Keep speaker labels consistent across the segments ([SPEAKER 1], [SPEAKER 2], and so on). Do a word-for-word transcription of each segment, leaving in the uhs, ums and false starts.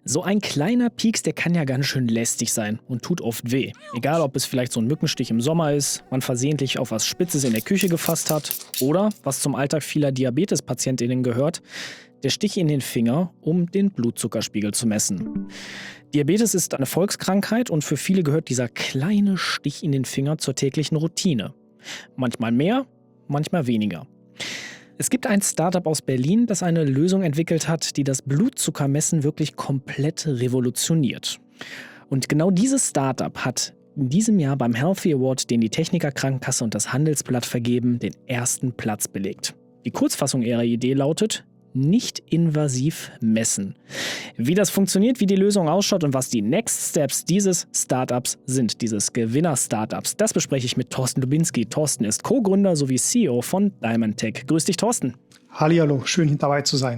[SPEAKER 1] So ein kleiner Pieks, der kann ja ganz schön lästig sein und tut oft weh. Egal, ob es vielleicht so ein Mückenstich im Sommer ist, man versehentlich auf was Spitzes in der Küche gefasst hat oder, was zum Alltag vieler Diabetespatientinnen gehört, der Stich in den Finger, um den Blutzuckerspiegel zu messen. Diabetes ist eine Volkskrankheit und für viele gehört dieser kleine Stich in den Finger zur täglichen Routine. Manchmal mehr, manchmal weniger. Es gibt ein Startup aus Berlin, das eine Lösung entwickelt hat, die das Blutzuckermessen wirklich komplett revolutioniert. Und genau dieses Startup hat in diesem Jahr beim Healthy Award, den die Techniker Krankenkasse und das Handelsblatt vergeben, den ersten Platz belegt. Die Kurzfassung ihrer Idee lautet: nicht invasiv messen. Wie das funktioniert, wie die Lösung ausschaut und was die Next Steps dieses Startups sind, dieses Gewinner-Startups, das bespreche ich mit Thorsten Lubinski. Thorsten ist Co-Gründer sowie C E O von DiamondTech. Grüß dich, Thorsten.
[SPEAKER 2] Hallihallo, schön dabei zu sein.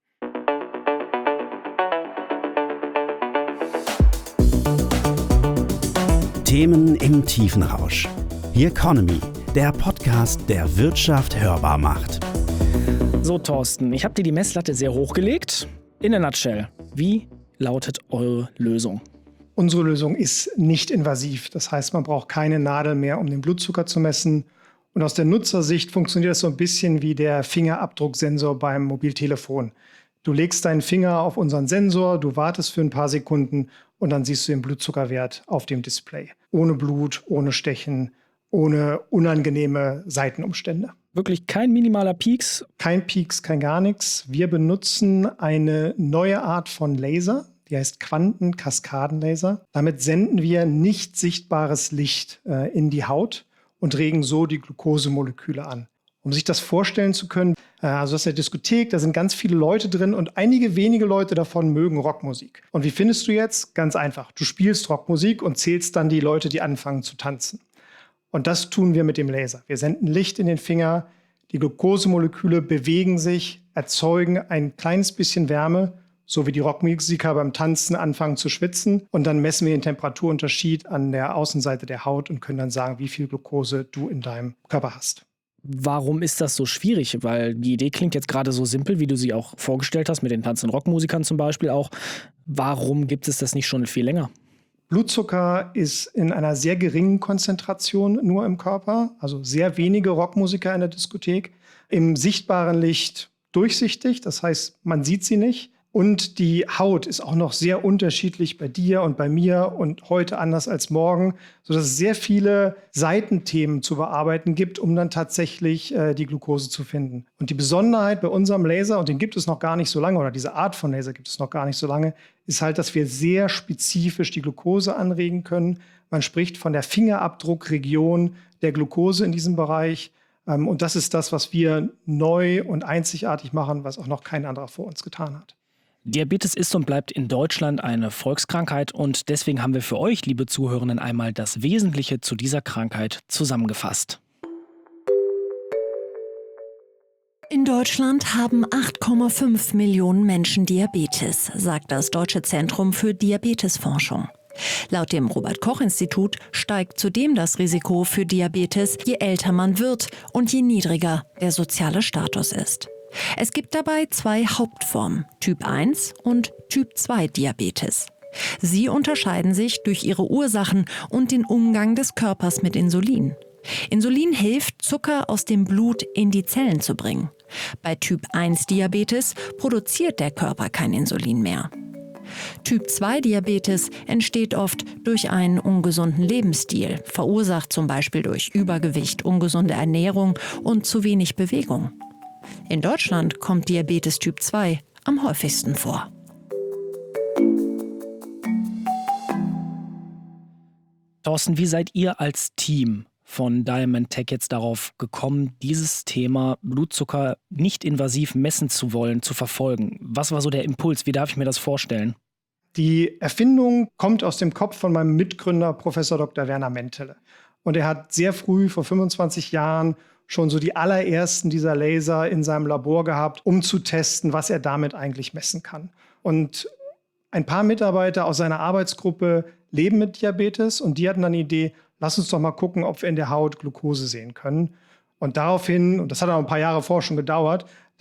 [SPEAKER 3] Themen im Tiefenrausch. The Economy, der Podcast, der Wirtschaft hörbar macht.
[SPEAKER 1] So, Thorsten, ich habe dir die Messlatte sehr hochgelegt. In a nutshell, wie lautet eure Lösung?
[SPEAKER 2] Unsere Lösung ist nicht invasiv. Das heißt, man braucht keine Nadel mehr, um den Blutzucker zu messen. Und aus der Nutzersicht funktioniert das so ein bisschen wie der Fingerabdrucksensor beim Mobiltelefon. Du legst deinen Finger auf unseren Sensor, du wartest für ein paar Sekunden und dann siehst du den Blutzuckerwert auf dem Display. Ohne Blut, ohne Stechen, ohne unangenehme Seitenumstände.
[SPEAKER 1] Wirklich kein minimaler Pieks?
[SPEAKER 2] Kein Pieks, kein gar nichts. Wir benutzen eine neue Art von Laser, die heißt Quantenkaskadenlaser. Damit senden wir nicht sichtbares Licht äh, in die Haut und regen so die Glukosemoleküle an. Um sich das vorstellen zu können, äh, also das ist eine Diskothek, da sind ganz viele Leute drin und einige wenige Leute davon mögen Rockmusik. Und wie findest du jetzt? Ganz einfach. Du spielst Rockmusik und zählst dann die Leute, die anfangen zu tanzen. Und das tun wir mit dem Laser. Wir senden Licht in den Finger, die Glukosemoleküle bewegen sich, erzeugen ein kleines bisschen Wärme, so wie die Rockmusiker beim Tanzen anfangen zu schwitzen. Und dann messen wir den Temperaturunterschied an der Außenseite der Haut und können dann sagen, wie viel Glukose du in deinem Körper hast.
[SPEAKER 1] Warum ist das so schwierig? Weil die Idee klingt jetzt gerade so simpel, wie du sie auch vorgestellt hast, mit den tanzenden Rockmusikern zum Beispiel auch. Warum gibt es das nicht schon viel länger?
[SPEAKER 2] Blutzucker ist in einer sehr geringen Konzentration nur im Körper, also sehr wenige Rockmusiker in der Diskothek. Im sichtbaren Licht durchsichtig, das heißt, man sieht sie nicht. Und die Haut ist auch noch sehr unterschiedlich bei dir und bei mir und heute anders als morgen, sodass es sehr viele Seitenthemen zu bearbeiten gibt, um dann tatsächlich äh, die Glukose zu finden. Und die Besonderheit bei unserem Laser, und den gibt es noch gar nicht so lange, oder diese Art von Laser gibt es noch gar nicht so lange, ist halt, dass wir sehr spezifisch die Glukose anregen können. Man spricht von der Fingerabdruckregion der Glukose in diesem Bereich. Ähm, und das ist das, was wir neu und einzigartig machen, was auch noch kein anderer vor uns getan hat.
[SPEAKER 1] Diabetes ist und bleibt in Deutschland eine Volkskrankheit und deswegen haben wir für euch, liebe Zuhörenden, einmal das Wesentliche zu dieser Krankheit zusammengefasst.
[SPEAKER 4] In Deutschland haben acht Komma fünf Millionen Menschen Diabetes, sagt das Deutsche Zentrum für Diabetesforschung. Laut dem Robert-Koch-Institut steigt zudem das Risiko für Diabetes, je älter man wird und je niedriger der soziale Status ist. Es gibt dabei zwei Hauptformen, Typ eins und Typ zwei Diabetes. Sie unterscheiden sich durch ihre Ursachen und den Umgang des Körpers mit Insulin. Insulin hilft, Zucker aus dem Blut in die Zellen zu bringen. Bei Typ eins Diabetes produziert der Körper kein Insulin mehr. Typ zwei Diabetes entsteht oft durch einen ungesunden Lebensstil, verursacht zum Beispiel durch Übergewicht, ungesunde Ernährung und zu wenig Bewegung. In Deutschland kommt Diabetes Typ zwei am häufigsten vor.
[SPEAKER 1] Thorsten, wie seid ihr als Team von DiamondTech jetzt darauf gekommen, dieses Thema Blutzucker nicht invasiv messen zu wollen, zu verfolgen? Was war so der Impuls? Wie darf ich mir das vorstellen?
[SPEAKER 2] Die Erfindung kommt aus dem Kopf von meinem Mitgründer, Professor Doktor Werner Mentele. Und er hat sehr früh, vor fünfundzwanzig Jahren, schon so die allerersten dieser Laser in seinem Labor gehabt, um zu testen, was er damit eigentlich messen kann. Und ein paar Mitarbeiter aus seiner Arbeitsgruppe leben mit Diabetes und die hatten dann die Idee, lass uns doch mal gucken, ob wir in der Haut Glukose sehen können. Und daraufhin, und das hat auch ein paar Jahre vorher schon gedauert,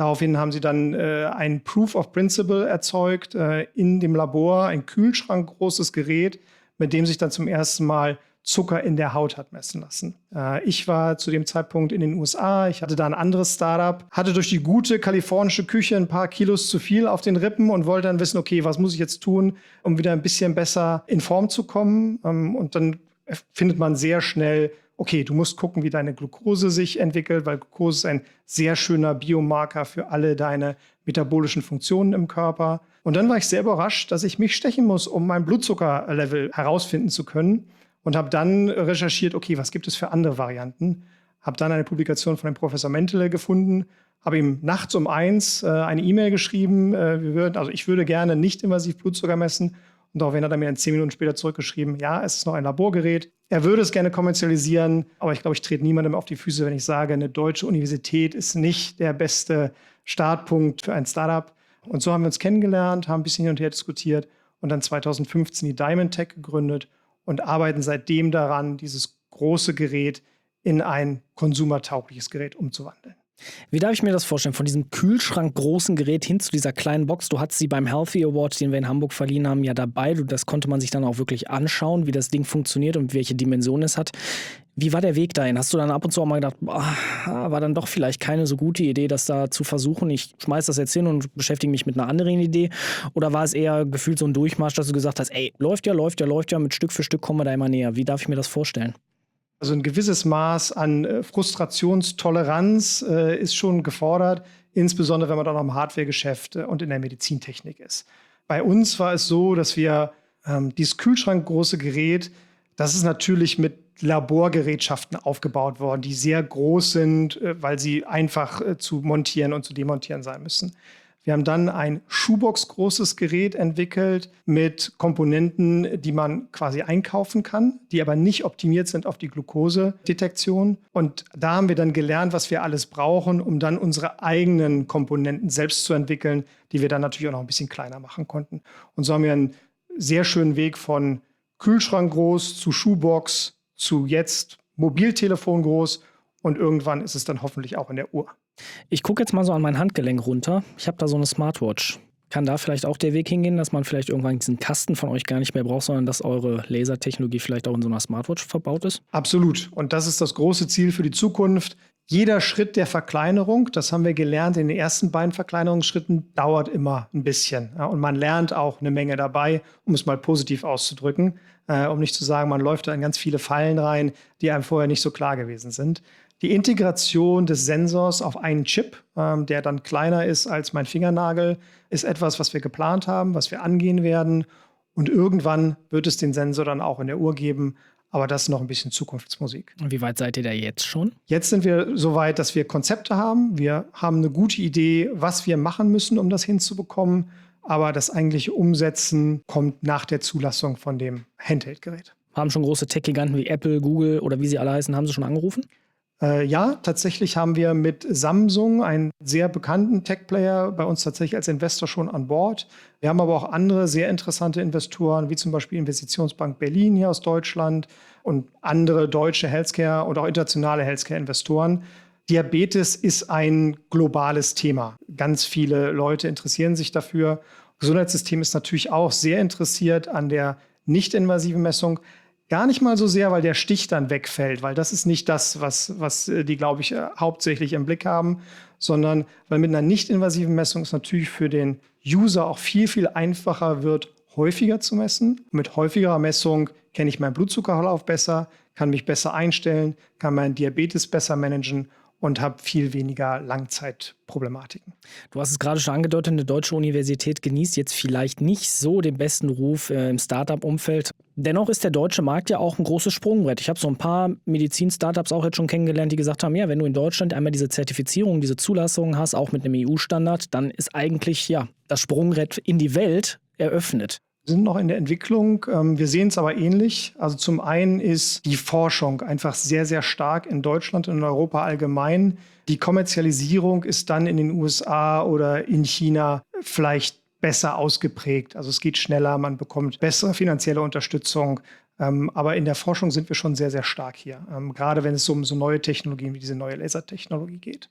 [SPEAKER 2] Daraufhin haben sie dann äh, ein Proof of Principle erzeugt äh, in dem Labor, ein kühlschrankgroßes Gerät, mit dem sich dann zum ersten Mal Zucker in der Haut hat messen lassen. Äh, ich war zu dem Zeitpunkt in den U S A, ich hatte da ein anderes Startup, hatte durch die gute kalifornische Küche ein paar Kilos zu viel auf den Rippen und wollte dann wissen, okay, was muss ich jetzt tun, um wieder ein bisschen besser in Form zu kommen? Ähm, und dann findet man sehr schnell, okay, du musst gucken, wie deine Glucose sich entwickelt, weil Glucose ist ein sehr schöner Biomarker für alle deine metabolischen Funktionen im Körper. Und dann war ich sehr überrascht, dass ich mich stechen muss, um mein Blutzuckerlevel herausfinden zu können. Und habe dann recherchiert, okay, was gibt es für andere Varianten? Habe dann eine Publikation von dem Professor Mentele gefunden, habe ihm nachts um eins äh, eine E-Mail geschrieben, äh, wir würden, also ich würde gerne nicht invasiv Blutzucker messen. Und daraufhin hat er mir dann zehn Minuten später zurückgeschrieben, ja, es ist noch ein Laborgerät. Er würde es gerne kommerzialisieren, aber ich glaube, ich trete niemandem auf die Füße, wenn ich sage, eine deutsche Universität ist nicht der beste Startpunkt für ein Startup. Und so haben wir uns kennengelernt, haben ein bisschen hin und her diskutiert und dann zwanzig fünfzehn die Diamond Tech gegründet und arbeiten seitdem daran, dieses große Gerät in ein konsumertaugliches Gerät umzuwandeln.
[SPEAKER 1] Wie darf ich mir das vorstellen? Von diesem kühlschrankgroßen Gerät hin zu dieser kleinen Box. Du hattest sie beim Healthy Award, den wir in Hamburg verliehen haben, ja dabei. Das konnte man sich dann auch wirklich anschauen, wie das Ding funktioniert und welche Dimensionen es hat. Wie war der Weg dahin? Hast du dann ab und zu auch mal gedacht, boah, war dann doch vielleicht keine so gute Idee, das da zu versuchen? Ich schmeiß das jetzt hin und beschäftige mich mit einer anderen Idee. Oder war es eher gefühlt so ein Durchmarsch, dass du gesagt hast, ey, läuft ja, läuft ja, läuft ja, mit Stück für Stück kommen wir da immer näher. Wie darf ich mir das vorstellen?
[SPEAKER 2] Also ein gewisses Maß an äh, Frustrationstoleranz äh, ist schon gefordert, insbesondere wenn man dann noch im Hardwaregeschäft äh, und in der Medizintechnik ist. Bei uns war es so, dass wir ähm, dieses kühlschrankgroße Gerät, das ist natürlich mit Laborgerätschaften aufgebaut worden, die sehr groß sind, äh, weil sie einfach äh, zu montieren und zu demontieren sein müssen. Wir haben dann ein Schuhbox-großes Gerät entwickelt mit Komponenten, die man quasi einkaufen kann, die aber nicht optimiert sind auf die Glukosedetektion. Und da haben wir dann gelernt, was wir alles brauchen, um dann unsere eigenen Komponenten selbst zu entwickeln, die wir dann natürlich auch noch ein bisschen kleiner machen konnten. Und so haben wir einen sehr schönen Weg von Kühlschrank groß zu Schuhbox zu jetzt Mobiltelefon groß. Und irgendwann ist es dann hoffentlich auch in der Uhr.
[SPEAKER 1] Ich gucke jetzt mal so an mein Handgelenk runter. Ich habe da so eine Smartwatch. Kann da vielleicht auch der Weg hingehen, dass man vielleicht irgendwann diesen Kasten von euch gar nicht mehr braucht, sondern dass eure Lasertechnologie vielleicht auch in so einer Smartwatch verbaut ist?
[SPEAKER 2] Absolut. Und das ist das große Ziel für die Zukunft. Jeder Schritt der Verkleinerung, das haben wir gelernt in den ersten beiden Verkleinerungsschritten, dauert immer ein bisschen. Ja, und man lernt auch eine Menge dabei, um es mal positiv auszudrücken, äh, um nicht zu sagen, man läuft da in ganz viele Fallen rein, die einem vorher nicht so klar gewesen sind. Die Integration des Sensors auf einen Chip, ähm, der dann kleiner ist als mein Fingernagel, ist etwas, was wir geplant haben, was wir angehen werden. Und irgendwann wird es den Sensor dann auch in der Uhr geben. Aber das ist noch ein bisschen Zukunftsmusik.
[SPEAKER 1] Und wie weit seid ihr da jetzt schon?
[SPEAKER 2] Jetzt sind wir so weit, dass wir Konzepte haben. Wir haben eine gute Idee, was wir machen müssen, um das hinzubekommen. Aber das eigentliche Umsetzen kommt nach der Zulassung von dem Handheld-Gerät.
[SPEAKER 1] Haben schon große Tech-Giganten wie Apple, Google oder wie sie alle heißen, haben sie schon angerufen?
[SPEAKER 2] Äh, ja, tatsächlich haben wir mit Samsung, einen sehr bekannten Tech-Player, bei uns tatsächlich als Investor schon an Bord. Wir haben aber auch andere sehr interessante Investoren, wie zum Beispiel Investitionsbank Berlin hier aus Deutschland und andere deutsche Healthcare- und auch internationale Healthcare-Investoren. Diabetes ist ein globales Thema. Ganz viele Leute interessieren sich dafür. Das Gesundheitssystem ist natürlich auch sehr interessiert an der nicht-invasiven Messung. Gar nicht mal so sehr, weil der Stich dann wegfällt, weil das ist nicht das, was, was die, glaube ich, hauptsächlich im Blick haben, sondern weil mit einer nicht-invasiven Messung es natürlich für den User auch viel, viel einfacher wird, häufiger zu messen. Mit häufigerer Messung kenne ich meinen Blutzuckerverlauf besser, kann mich besser einstellen, kann meinen Diabetes besser managen und habe viel weniger Langzeitproblematiken.
[SPEAKER 1] Du hast es gerade schon angedeutet, eine deutsche Universität genießt jetzt vielleicht nicht so den besten Ruf äh, im Startup-Umfeld. Dennoch ist der deutsche Markt ja auch ein großes Sprungbrett. Ich habe so ein paar Medizin-Startups auch jetzt schon kennengelernt, die gesagt haben, ja, wenn du in Deutschland einmal diese Zertifizierung, diese Zulassung hast, auch mit einem E U-Standard, dann ist eigentlich ja das Sprungbrett in die Welt eröffnet.
[SPEAKER 2] Wir sind noch in der Entwicklung. Wir sehen es aber ähnlich. Also zum einen ist die Forschung einfach sehr, sehr stark in Deutschland und in Europa allgemein. Die Kommerzialisierung ist dann in den U S A oder in China vielleicht besser ausgeprägt. Also es geht schneller, man bekommt bessere finanzielle Unterstützung. Aber in der Forschung sind wir schon sehr, sehr stark hier. Gerade wenn es um so neue Technologien wie diese neue Lasertechnologie geht.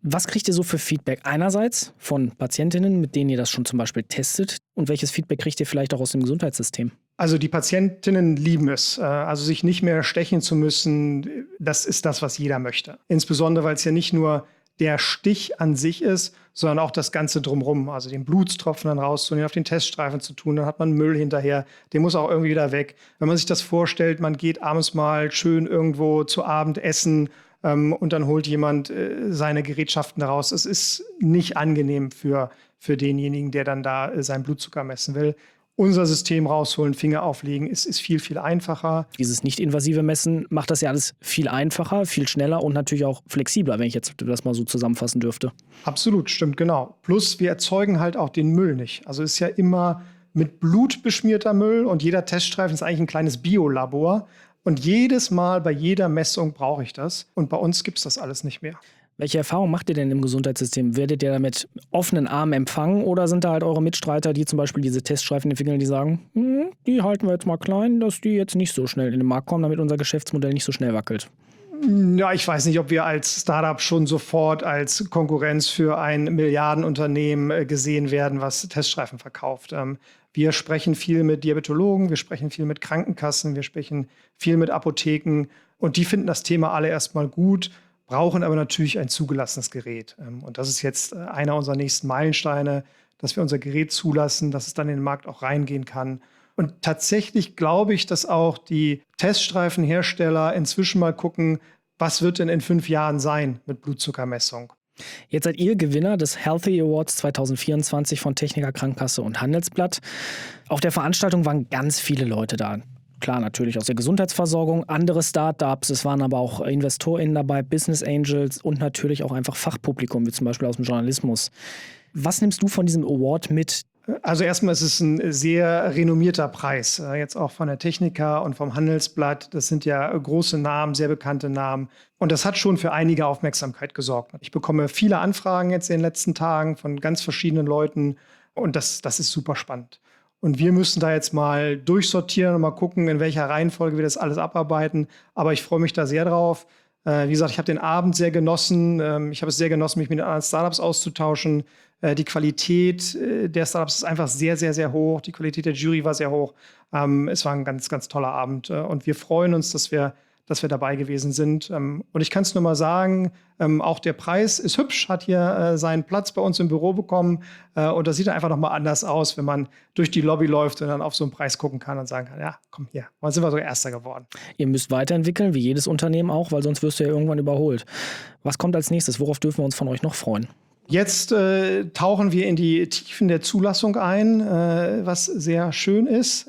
[SPEAKER 1] Was kriegt ihr so für Feedback? Einerseits von Patientinnen, mit denen ihr das schon zum Beispiel testet. Und welches Feedback kriegt ihr vielleicht auch aus dem Gesundheitssystem?
[SPEAKER 2] Also die Patientinnen lieben es. Also sich nicht mehr stechen zu müssen, das ist das, was jeder möchte. Insbesondere, weil es ja nicht nur der Stich an sich ist, sondern auch das Ganze drumherum. Also den Blutstropfen dann rauszunehmen, auf den Teststreifen zu tun, dann hat man Müll hinterher, der muss auch irgendwie wieder weg. Wenn man sich das vorstellt, man geht abends mal schön irgendwo zu Abend essen ähm, und dann holt jemand äh, seine Gerätschaften raus. Es ist nicht angenehm für, für denjenigen, der dann da äh, seinen Blutzucker messen will. Unser System rausholen, Finger auflegen, ist, ist viel, viel einfacher.
[SPEAKER 1] Dieses nicht-invasive Messen macht das ja alles viel einfacher, viel schneller und natürlich auch flexibler, wenn ich jetzt das mal so zusammenfassen dürfte.
[SPEAKER 2] Absolut, stimmt, genau. Plus wir erzeugen halt auch den Müll nicht. Also es ist ja immer mit Blut beschmierter Müll und jeder Teststreifen ist eigentlich ein kleines Biolabor. Und jedes Mal bei jeder Messung brauche ich das. Und bei uns gibt es das alles nicht mehr.
[SPEAKER 1] Welche Erfahrung macht ihr denn im Gesundheitssystem? Werdet ihr damit offenen Armen empfangen oder sind da halt eure Mitstreiter, die zum Beispiel diese Teststreifen entwickeln, die sagen, hm, die halten wir jetzt mal klein, dass die jetzt nicht so schnell in den Markt kommen, damit unser Geschäftsmodell nicht so schnell wackelt?
[SPEAKER 2] Ja, ich weiß nicht, ob wir als Startup schon sofort als Konkurrenz für ein Milliardenunternehmen gesehen werden, was Teststreifen verkauft. Wir sprechen viel mit Diabetologen, wir sprechen viel mit Krankenkassen, wir sprechen viel mit Apotheken und die finden das Thema alle erstmal gut, brauchen aber natürlich ein zugelassenes Gerät. Und das ist jetzt einer unserer nächsten Meilensteine, dass wir unser Gerät zulassen, dass es dann in den Markt auch reingehen kann. Und tatsächlich glaube ich, dass auch die Teststreifenhersteller inzwischen mal gucken, was wird denn in fünf Jahren sein mit Blutzuckermessung.
[SPEAKER 1] Jetzt seid ihr Gewinner des Healthy Awards zwanzig vierundzwanzig von Techniker Krankenkasse und Handelsblatt. Auf der Veranstaltung waren ganz viele Leute da. Klar, natürlich aus der Gesundheitsversorgung, andere Startups, es waren aber auch InvestorInnen dabei, Business Angels und natürlich auch einfach Fachpublikum, wie zum Beispiel aus dem Journalismus. Was nimmst du von diesem Award mit?
[SPEAKER 2] Also erstmal ist es ein sehr renommierter Preis, jetzt auch von der Techniker und vom Handelsblatt. Das sind ja große Namen, sehr bekannte Namen. Und das hat schon für einige Aufmerksamkeit gesorgt. Ich bekomme viele Anfragen jetzt in den letzten Tagen von ganz verschiedenen Leuten und das, das ist super spannend. Und wir müssen da jetzt mal durchsortieren und mal gucken, in welcher Reihenfolge wir das alles abarbeiten. Aber ich freue mich da sehr drauf. Äh, wie gesagt, ich habe den Abend sehr genossen. Ähm, ich habe es sehr genossen, mich mit den anderen Startups auszutauschen. Äh, die Qualität äh, der Startups ist einfach sehr, sehr, sehr hoch. Die Qualität der Jury war sehr hoch. Ähm, es war ein ganz, ganz toller Abend. Äh, und wir freuen uns, dass wir dass wir dabei gewesen sind. Und ich kann es nur mal sagen, auch der Preis ist hübsch, hat hier seinen Platz bei uns im Büro bekommen. Und das sieht einfach noch mal anders aus, wenn man durch die Lobby läuft und dann auf so einen Preis gucken kann und sagen kann, ja, komm hier, dann sind wir sogar Erster geworden.
[SPEAKER 1] Ihr müsst weiterentwickeln, wie jedes Unternehmen auch, weil sonst wirst du ja irgendwann überholt. Was kommt als nächstes? Worauf dürfen wir uns von euch noch freuen?
[SPEAKER 2] Jetzt äh, tauchen wir in die Tiefen der Zulassung ein, äh, was sehr schön ist.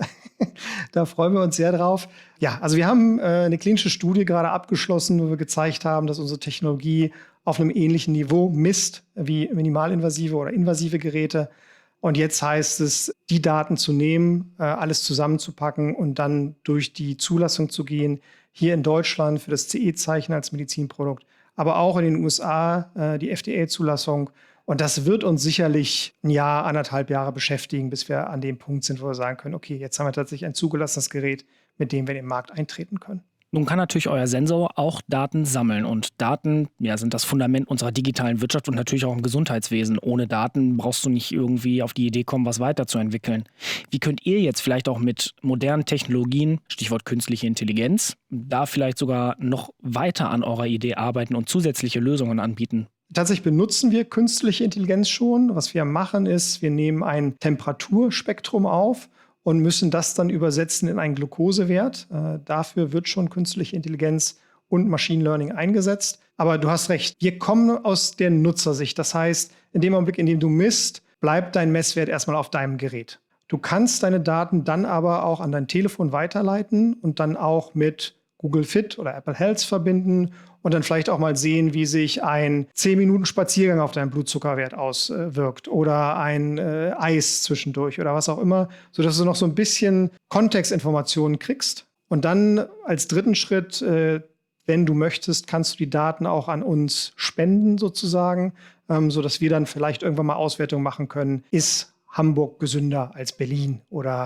[SPEAKER 2] Da freuen wir uns sehr drauf. Ja, also wir haben äh, eine klinische Studie gerade abgeschlossen, wo wir gezeigt haben, dass unsere Technologie auf einem ähnlichen Niveau misst wie minimalinvasive oder invasive Geräte. Und jetzt heißt es, die Daten zu nehmen, äh, alles zusammenzupacken und dann durch die Zulassung zu gehen, hier in Deutschland für das C E-Zeichen als Medizinprodukt, aber auch in den U S A äh, die F D A-Zulassung. Und das wird uns sicherlich ein Jahr, anderthalb Jahre beschäftigen, bis wir an dem Punkt sind, wo wir sagen können, okay, jetzt haben wir tatsächlich ein zugelassenes Gerät, mit dem wir in den Markt eintreten können.
[SPEAKER 1] Nun kann natürlich euer Sensor auch Daten sammeln. Und Daten ja, sind das Fundament unserer digitalen Wirtschaft und natürlich auch im Gesundheitswesen. Ohne Daten brauchst du nicht irgendwie auf die Idee kommen, was weiterzuentwickeln. Wie könnt ihr jetzt vielleicht auch mit modernen Technologien, Stichwort künstliche Intelligenz, da vielleicht sogar noch weiter an eurer Idee arbeiten und zusätzliche Lösungen anbieten?
[SPEAKER 2] Tatsächlich benutzen wir künstliche Intelligenz schon. Was wir machen ist, wir nehmen ein Temperaturspektrum auf und müssen das dann übersetzen in einen Glukosewert. Äh, dafür wird schon künstliche Intelligenz und Machine Learning eingesetzt. Aber du hast recht, wir kommen aus der Nutzersicht. Das heißt, in dem Augenblick, in dem du misst, bleibt dein Messwert erstmal auf deinem Gerät. Du kannst deine Daten dann aber auch an dein Telefon weiterleiten und dann auch mit Google Fit oder Apple Health verbinden und dann vielleicht auch mal sehen, wie sich ein zehn Minuten Spaziergang auf deinen Blutzuckerwert auswirkt oder ein äh, Eis zwischendurch oder was auch immer, sodass du noch so ein bisschen Kontextinformationen kriegst. Und dann als dritten Schritt, äh, wenn du möchtest, kannst du die Daten auch an uns spenden sozusagen, ähm, sodass wir dann vielleicht irgendwann mal Auswertungen machen können. Ist Hamburg gesünder als Berlin oder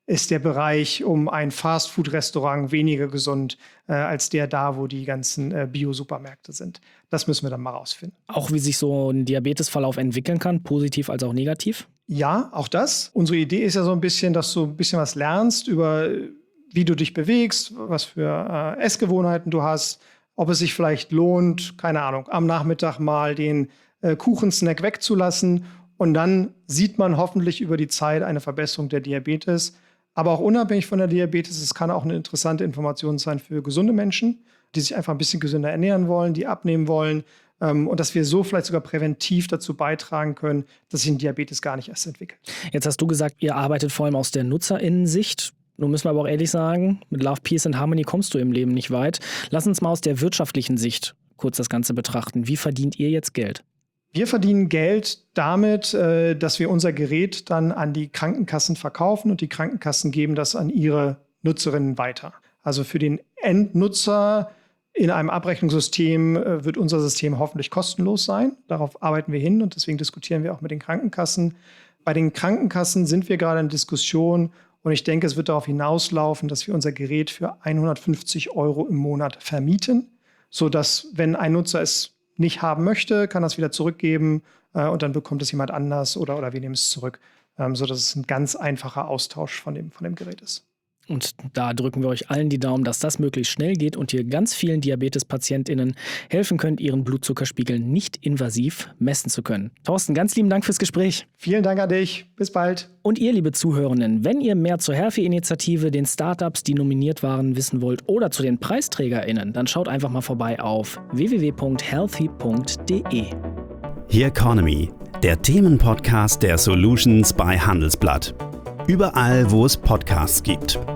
[SPEAKER 2] ist der Bereich um ein Fastfood-Restaurant weniger gesund äh, als der da, wo die ganzen äh, Bio-Supermärkte sind. Das müssen wir dann mal rausfinden.
[SPEAKER 1] Auch wie sich so ein Diabetesverlauf entwickeln kann, positiv als auch negativ?
[SPEAKER 2] Ja, auch das. Unsere Idee ist ja so ein bisschen, dass du ein bisschen was lernst über, wie du dich bewegst, was für äh, Essgewohnheiten du hast, ob es sich vielleicht lohnt, keine Ahnung, am Nachmittag mal den äh, Kuchensnack wegzulassen. Und dann sieht man hoffentlich über die Zeit eine Verbesserung der Diabetes. Aber auch unabhängig von der Diabetes, es kann auch eine interessante Information sein für gesunde Menschen, die sich einfach ein bisschen gesünder ernähren wollen, die abnehmen wollen. Ähm, und dass wir so vielleicht sogar präventiv dazu beitragen können, dass sich ein Diabetes gar nicht erst entwickelt.
[SPEAKER 1] Jetzt hast du gesagt, ihr arbeitet vor allem aus der NutzerInnen-Sicht. Nun müssen wir aber auch ehrlich sagen, mit Love, Peace and Harmony kommst du im Leben nicht weit. Lass uns mal aus der wirtschaftlichen Sicht kurz das Ganze betrachten. Wie verdient ihr jetzt Geld?
[SPEAKER 2] Wir verdienen Geld damit, dass wir unser Gerät dann an die Krankenkassen verkaufen und die Krankenkassen geben das an ihre Nutzerinnen weiter. Also für den Endnutzer in einem Abrechnungssystem wird unser System hoffentlich kostenlos sein. Darauf arbeiten wir hin und deswegen diskutieren wir auch mit den Krankenkassen. Bei den Krankenkassen sind wir gerade in Diskussion und ich denke, es wird darauf hinauslaufen, dass wir unser Gerät für hundertfünfzig Euro im Monat vermieten, sodass, wenn ein Nutzer es nicht haben möchte, kann das wieder zurückgeben äh, und dann bekommt es jemand anders oder, oder wir nehmen es zurück, ähm, sodass es ein ganz einfacher Austausch von dem, von dem Gerät ist.
[SPEAKER 1] Und da drücken wir euch allen die Daumen, dass das möglichst schnell geht und ihr ganz vielen DiabetespatientInnen helfen könnt, ihren Blutzuckerspiegel nicht invasiv messen zu können. Thorsten, ganz lieben Dank fürs Gespräch.
[SPEAKER 2] Vielen Dank an dich. Bis bald.
[SPEAKER 1] Und ihr, liebe Zuhörenden, wenn ihr mehr zur Healthy-Initiative, den Startups, die nominiert waren, wissen wollt oder zu den PreisträgerInnen, dann schaut einfach mal vorbei auf w w w punkt healthy punkt d e.
[SPEAKER 3] Here Economy, der Themenpodcast der Solutions bei Handelsblatt. Überall, wo es Podcasts gibt.